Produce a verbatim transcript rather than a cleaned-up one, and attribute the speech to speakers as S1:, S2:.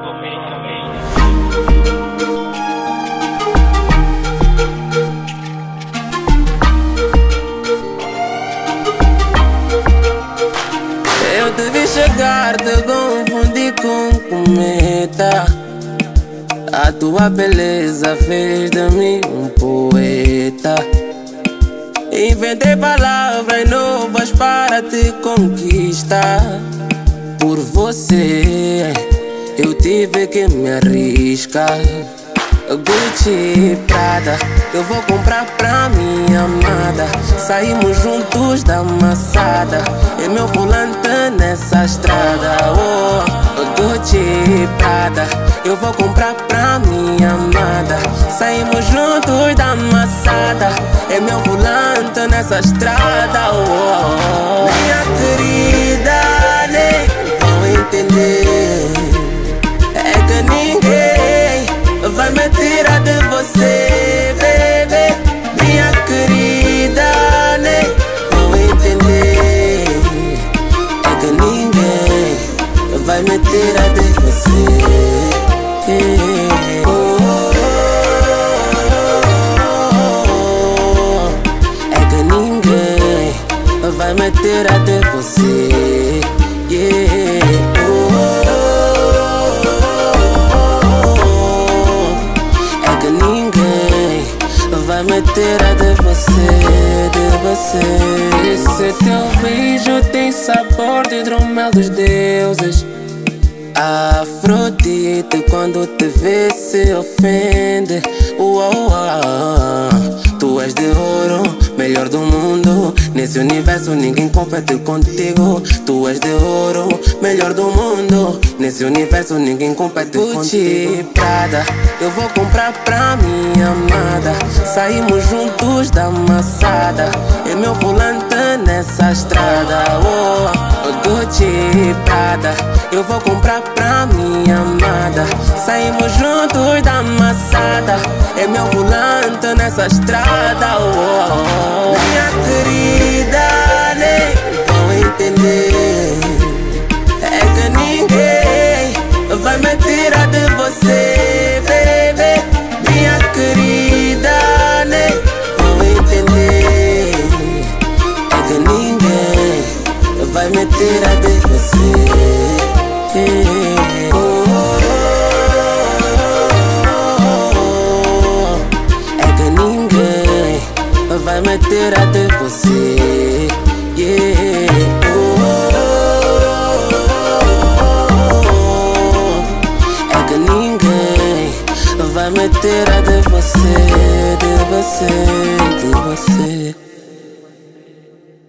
S1: Eu te vi chegar, te confundi com um cometa. A tua beleza fez de mim um poeta. Inventei palavras novas para te conquistar. Por você eu tive que me arriscar. Gucci e Prada eu vou comprar pra minha amada. Saímos juntos da amassada, é meu volante nessa estrada. Oh, Gucci e Prada eu vou comprar pra minha amada. Saímos juntos da amassada, é meu volante nessa estrada. Oh, minha querida, nem vão entender. É que ninguém vai me tirar de você, bebê. Minha querida, nem vão entender. É que ninguém vai me tirar de você. Oh, é que ninguém vai me tirar de você. Yeah. Vai me tirar de você, de você. Esse teu beijo tem sabor de hidromel dos deuses. Afrodite quando te vê se ofende. Uau, uau. Tu és de ouro, melhor do mundo. Nesse universo ninguém compete contigo. Tu és de ouro, melhor do mundo. Nesse universo ninguém compete contigo. Gucci e Prada eu vou comprar pra minha amada. Saímos juntos da amassada, é meu volante nessa estrada. Oh, Gucci e Prada eu vou comprar pra minha amada. Saímos juntos da amassada, é meu volante nessa estrada. Oh, minha querida, nem vão entender. É que ninguém vai me tirar de você, bebê. Minha querida, nem vão entender. É que ninguém vai me tirar de você. Oh, é que ninguém vai me tirar de você. Yeah. Oh, é que ninguém vai me tirar de você.